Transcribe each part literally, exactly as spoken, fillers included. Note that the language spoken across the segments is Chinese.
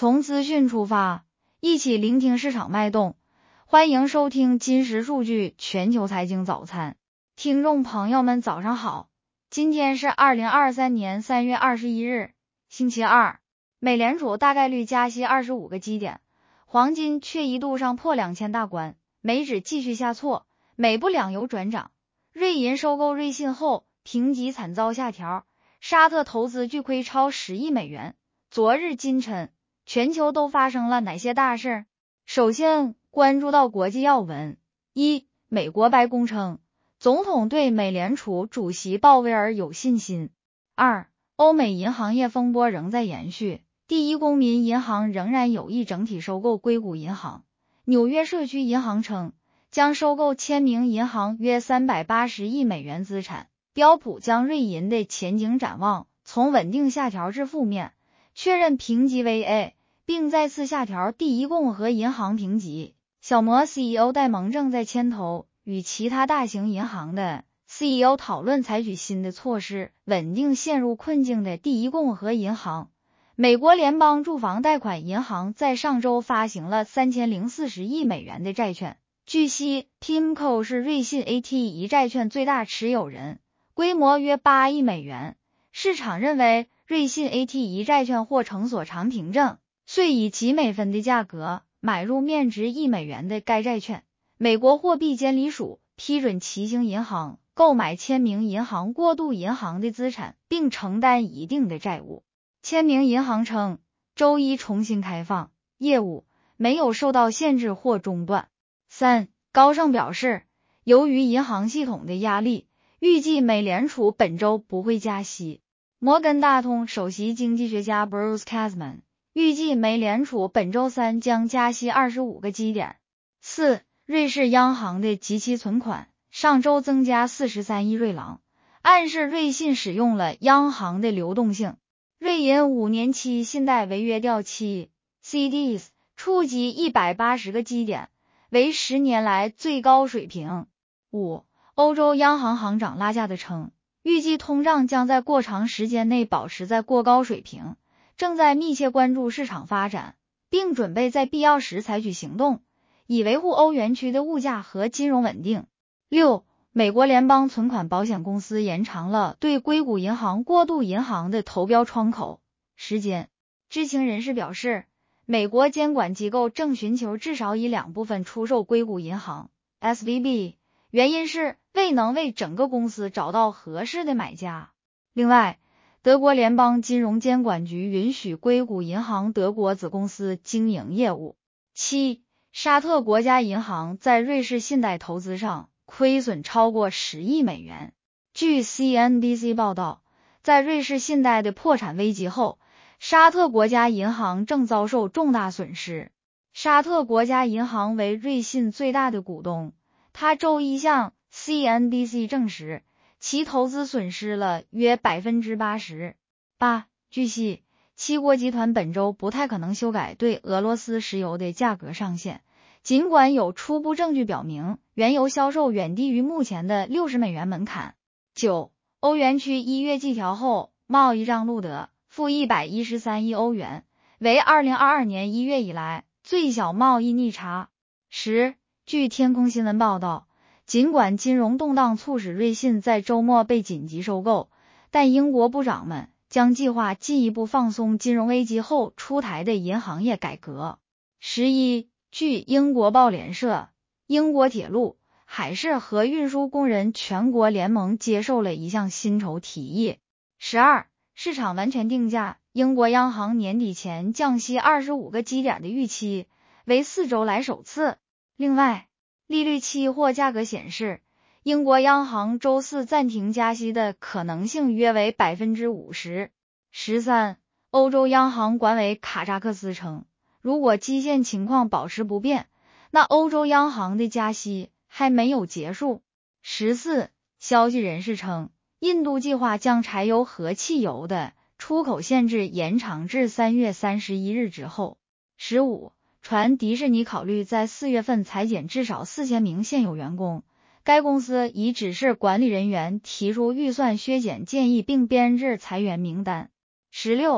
从资讯出发，一起聆听市场脉动。欢迎收听金石数据全球财经早餐。听众朋友们早上好，今天是二零二三年三月二十一日，星期二。美联储大概率加息二十五个基点，黄金却一度上破两千大关，美指继续下挫，美布两油转涨。瑞银收购瑞信后评级惨遭下调，沙特投资巨亏超十亿美元。昨日今晨，全球都发生了哪些大事？首先关注到国际要闻。一、美国白宫称，总统对美联储主席鲍威尔有信心。二、欧美银行业风波仍在延续，第一公民银行仍然有意整体收购硅谷银行。纽约社区银行称，将收购签名银行约三百八十亿美元资产。标普将瑞银的前景展望从稳定下调至负面，确认评级为 A， 并再次下调第一共和银行评级。小摩 C E O 戴蒙正在牵头与其他大型银行的 C E O 讨论采取新的措施，稳定陷入困境的第一共和银行。美国联邦住房贷款银行在上周发行了三千零四十亿美元的债券。据悉 P I M C O 是瑞信 A T 一债券最大持有人，规模约八亿美元。市场认为瑞信 A T 一债券或乘所长凭证，遂以几美分的价格买入面值一美元的该债券。美国货币监理署批准奇星银行购买签名银行过渡银行的资产，并承担一定的债务。签名银行称，周一重新开放业务，没有受到限制或中断。三、高盛表示，由于银行系统的压力，预计美联储本周不会加息。摩根大通首席经济学家 Bruce Kasman 预计美联储本周三将加息二十五个基点。四、瑞士央行的即期存款上周增加四十三亿瑞郎，暗示瑞信使用了央行的流动性。瑞银五年期信贷违约掉期 C D S 触及一百八十个基点，为十年来最高水平。五、欧洲央行行长拉加德称，预计通胀将在过长时间内保持在过高水平，正在密切关注市场发展，并准备在必要时采取行动，以维护欧元区的物价和金融稳定。六、美国联邦存款保险公司延长了对硅谷银行过渡银行的投标窗口时间。知情人士表示，美国监管机构正寻求至少以两部分出售硅谷银行 S V B， 原因是未能为整个公司找到合适的买家。另外，德国联邦金融监管局允许硅谷银行德国子公司经营业务。七、沙特国家银行在瑞士信贷投资上亏损超过十亿美元。据 C N B C 报道，在瑞士信贷的破产危机后，沙特国家银行正遭受重大损失。沙特国家银行为瑞信最大的股东，他周一向 C N B C 证实，其投资损失了约 百分之八十。八、据悉，七国集团本周不太可能修改对俄罗斯石油的价格上限，尽管有初步证据表明原油销售远低于目前的六十美元门槛。九、欧元区一月季调后贸易账录得负一百一十三亿欧元，为二零二二年一月以来最小贸易逆差。十、据天空新闻报道，尽管金融动荡促使瑞信在周末被紧急收购，但英国部长们将计划进一步放松金融危机后出台的银行业改革。十一、据英国报联社，英国铁路、海事和运输工人全国联盟接受了一项薪酬提议。十二、市场完全定价英国央行年底前降息二十五个基点的预期，为四周来首次。另外，利率期货价格显示，英国央行周四暂停加息的可能性约为 百分之五十。十三、欧洲央行管委卡扎克斯称，如果基线情况保持不变，那欧洲央行的加息还没有结束。十四、消息人士称，印度计划将柴油和汽油的出口限制延长至三月三十一日之后。十五、传迪士尼考虑在四月份裁减至少四千名现有员工，该公司已指示管理人员提出预算削减建议并编制裁员名单。十六、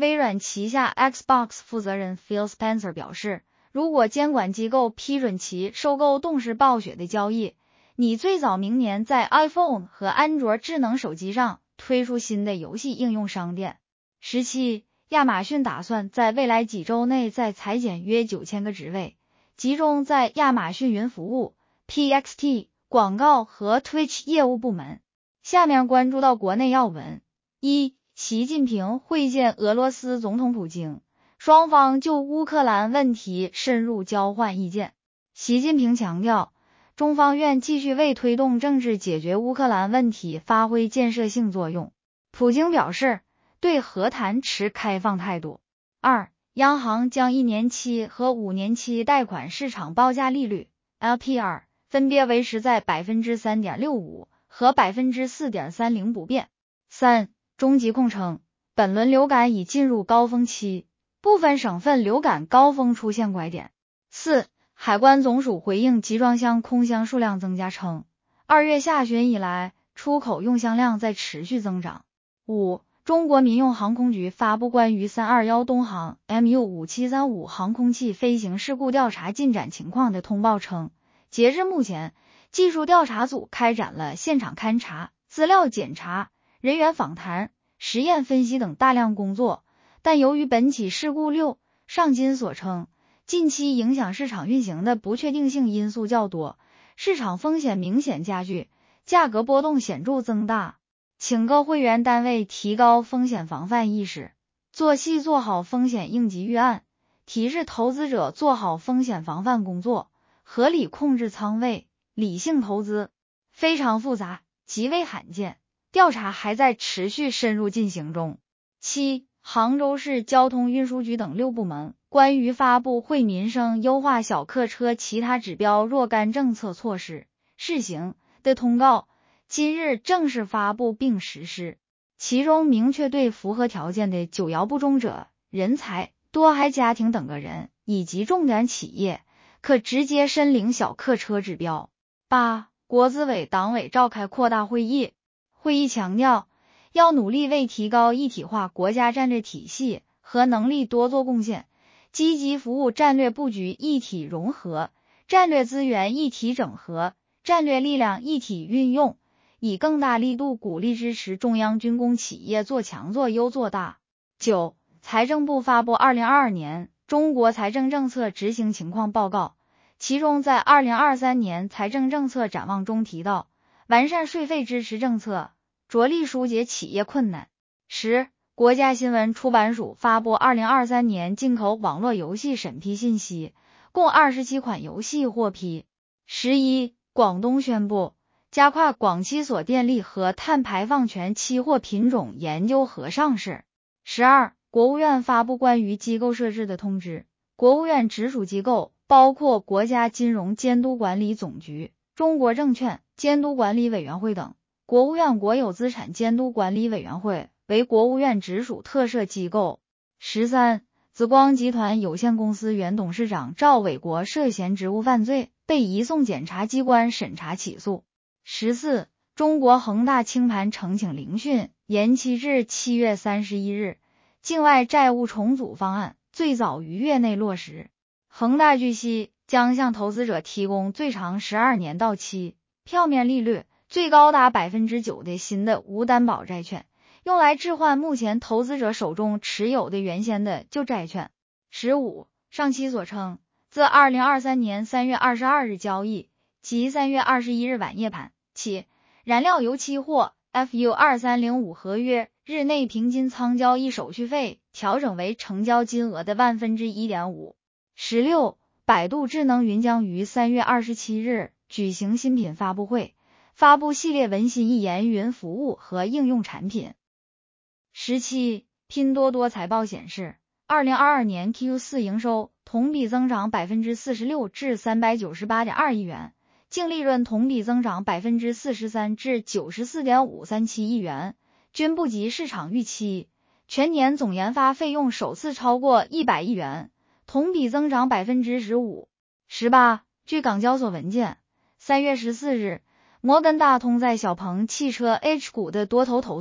微软旗下 Xbox 负责人 Phil Spencer 表示，如果监管机构批准其收购动视暴雪的交易，你最早明年在 iPhone 和安卓智能手机上推出新的游戏应用商店。十七，亚马逊打算在未来几周内再裁减约九千个职位，集中在亚马逊云服务、P X T、广告和 Twitch 业务部门。下面关注到国内要闻。一、习近平会见俄罗斯总统普京，双方就乌克兰问题深入交换意见。习近平强调，中方愿继续为推动政治解决乌克兰问题发挥建设性作用。普京表示，对和谈持开放态度。二、央行将一年期和五年期贷款市场报价利率 L P R 分别维持在 百分之三点六五 和 百分之四点三零 不变。三、中疾控称，本轮流感已进入高峰期，部分省份流感高峰出现拐点。四、海关总署回应集装箱空箱数量增加称，二月下旬以来，出口用箱量在持续增长。五、中国民用航空局发布关于三二一东航 M U 五七三五航空器飞行事故调查进展情况的通报称，截至目前，技术调查组开展了现场勘查、资料检查、人员访谈、实验分析等大量工作，但由于本起事故六上金所称，近期影响市场运行的不确定性因素较多，市场风险明显加剧，价格波动显著增大，请各会员单位提高风险防范意识，做细做好风险应急预案，提示投资者做好风险防范工作，合理控制仓位，理性投资。非常复杂，极为罕见，调查还在持续深入进行中。七、杭州市交通运输局等六部门关于发布惠民生优化小客车其他指标若干政策措施试行的通告，今日正式发布并实施。其中明确对符合条件的九幺不中者、人才、多孩家庭等个人以及重点企业可直接申领小客车指标。八、国资委党委召开扩大会议，会议强调，要努力为提高一体化国家战略体系和能力多做贡献，积极服务战略布局一体融合、战略资源一体整合、战略力量一体运用，以更大力度鼓励支持中央军工企业做强做优做大。九、财政部发布二零二二年中国财政政策执行情况报告，其中在二零二三年财政政策展望中提到，完善税费支持政策，着力疏解企业困难。十、国家新闻出版署发布二零二三年进口网络游戏审批信息，共二十七款游戏获批。十一、广东宣布加快广七所电力和碳排放权期货品种研究和上市。十二、国务院发布关于机构设置的通知，国务院直属机构包括国家金融监督管理总局、中国证券监督管理委员会等，国务院国有资产监督管理委员会为国务院直属特设机构。十三、紫光集团有限公司原董事长赵伟国涉嫌职务犯罪，被移送检察机关审查起诉。十四、中国恒大清盘呈请聆讯延期至七月三十一日，境外债务重组方案最早于月内落实。恒大据悉将向投资者提供最长十二年到期、票面利率最高达 百分之九 的新的无担保债券，用来置换目前投资者手中持有的原先的旧债券。十五、上期所称，自二零二三年三月二十二日交易及三月二十一日晚夜盘起，燃料油期货 F U 二三零五 合约日内平均仓交易手续费调整为成交金额的万分之 一点五。十六、百度智能云将于三月二十七日举行新品发布会，发布系列文心一言云服务和应用产品。十七、拼多多财报显示，二零二二年 Q 四 营收同比增长 百分之四十六 至 三百九十八点二亿元，净利润同比增长 百分之四十三 至 九十四点五三七亿元，均不及市场预期。全年总研发费用首次超过一百亿元，同比增长 百分之十五。十八、据港交所文件，三月十四日，摩根大通在小鹏汽车 H 股的多头头寸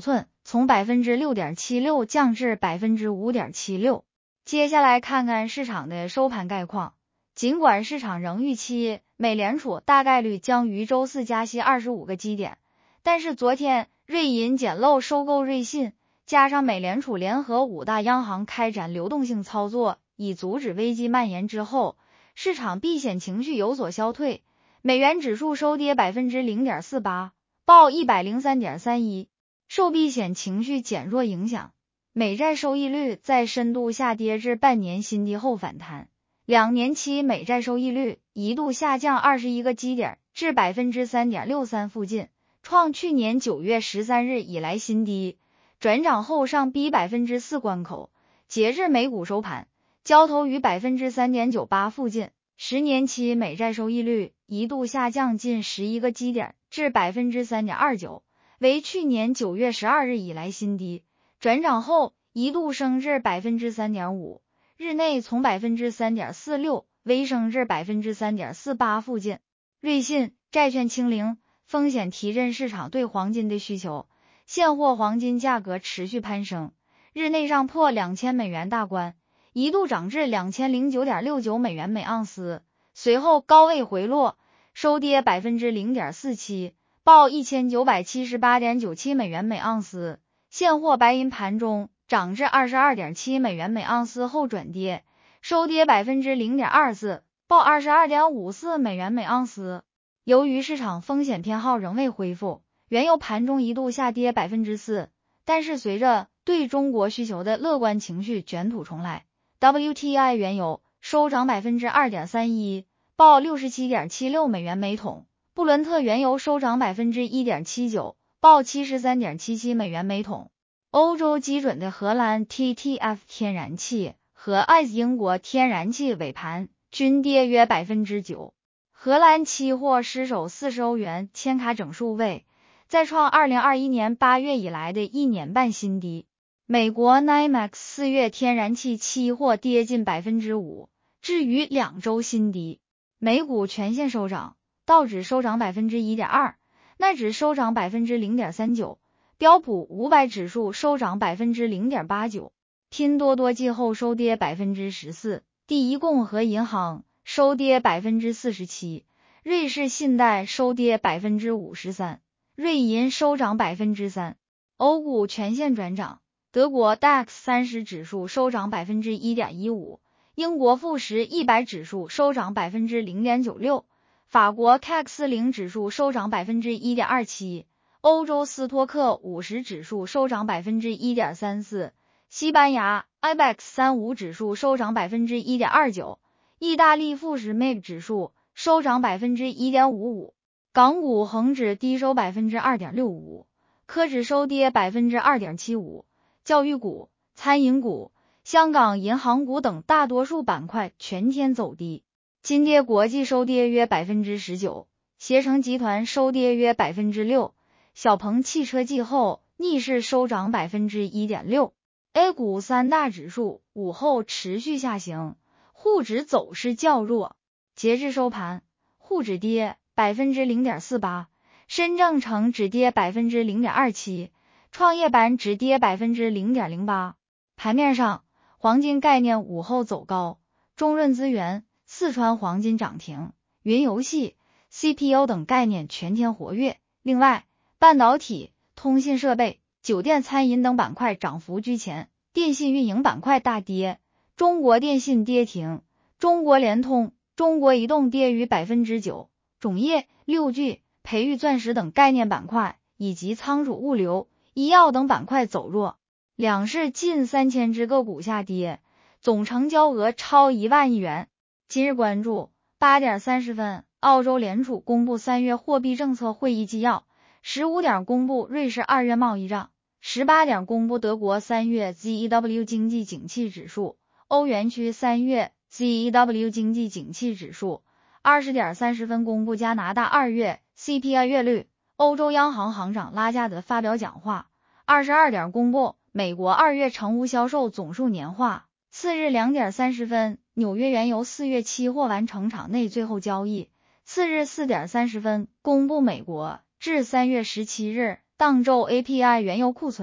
从 百分之六点七六 降至 百分之五点七六。接下来看看市场的收盘概况。尽管市场仍预期美联储大概率将于周四加息二十五个基点，但是昨天瑞银捡漏收购瑞信，加上美联储联合五大央行开展流动性操作，以阻止危机蔓延之后，市场避险情绪有所消退，美元指数收跌 百分之零点四八， 报 一百零三点三一。 受避险情绪减弱影响，美债收益率在深度下跌至半年新低后反弹，两年期美债收益率一度下降二十一个基点至 百分之三点六三 附近，创去年九月十三日以来新低，转涨后上逼 百分之四 关口。截至美股收盘，交投于 百分之三点九八 附近，十年期美债收益率一度下降近十一个基点至 百分之三点二九， 为去年九月十二日以来新低，转涨后一度升至 百分之三点五， 日内从 百分之三点四六 微升至 百分之三点四八 附近。瑞信债券清零，风险提振市场对黄金的需求，现货黄金价格持续攀升，日内上破两千美元大关，一度涨至 两千零九点六九美元每盎司，随后高位回落，收跌 百分之零点四七， 报 一千九百七十八点九七美元每盎司。现货白银盘中涨至 二十二点七美元每盎司后转跌，收跌 百分之零点二四， 报 二十二点五四美元每盎司。由于市场风险偏好仍未恢复，原油盘中一度下跌 百分之四， 但是随着对中国需求的乐观情绪卷土重来， W T I 原油收涨 百分之二点三一， 报 六十七点七六美元每桶，布伦特原油收涨 百分之一点七九， 报 七十三点七七美元每桶。欧洲基准的荷兰 T T F 天然气和 I C E 英国天然气尾盘均跌约 百分之九。 荷兰期货失守四十欧元千卡整数位，再创二零二一年八月以来的一年半新低。美国 N Y M E X 四月天然气期货跌近 百分之五， 至于两周新低。美股全线收涨，道指收涨 百分之一点二， 纳指收涨 百分之零点三九， 标普五百指数收涨 百分之零点八九， 拼多多季后收跌 百分之十四， 第一共和银行收跌 百分之四十七， 瑞士信贷收跌 百分之五十三， 瑞银收涨 百分之三。 欧股全线转涨，德国 D A X 三十指数收涨 百分之一点一五， 英国富时一百指数收涨 百分之零点九六， 法国 C A C 四十 指数收涨 百分之一点二七， 欧洲斯托克五十指数收涨 百分之一点三四， 西班牙 I B E X 三十五 指数收涨 百分之一点二九， 意大利富时 M I B 指数收涨 百分之一点五五， 港股恒指低收 百分之二点六五， 科指收跌 百分之二点七五， 教育股、餐饮股、香港银行股等大多数板块全天走低。金蝶国际收跌约 百分之十九， 携程集团收跌约 百分之六， 小鹏汽车季后逆势收涨 百分之一点六。 A 股三大指数午后持续下行，沪指走势较弱，截至收盘，沪指跌 百分之零点四八， 深证成指跌 百分之零点二七， 创业板指跌 百分之零点零八。 盘面上，黄金概念午后走高，中润资源、四川黄金涨停，云游戏、C P U 等概念全天活跃。另外，半导体、通信设备、酒店餐饮等板块涨幅居前，电信运营板块大跌，中国电信跌停，中国联通、中国移动跌逾 百分之九， 种业、六 G、培育钻石等概念板块以及仓储物流、医药等板块走弱。两市近三千只个股下跌，总成交额超一万亿元。今日关注八点三十分，澳洲联储公布三月货币政策会议纪要，十五点公布瑞士二月贸易账，十八点公布德国三月 Z E W 经济景气指数，欧元区三月 Z E W 经济景气指数，二十点三十分公布加拿大二月 C P I 月率。欧洲央行行长拉加德发表讲话，二十二点公布美国二月成屋销售总数年化。次日两点三十分，纽约原油四月期货完成场内最后交易。次日四点三十分，公布美国至三月十七日当周 A P I 原油库存。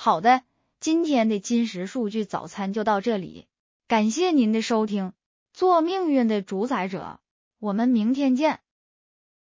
好的，今天的金石数据早餐就到这里，感谢您的收听，做命运的主宰者，我们明天见。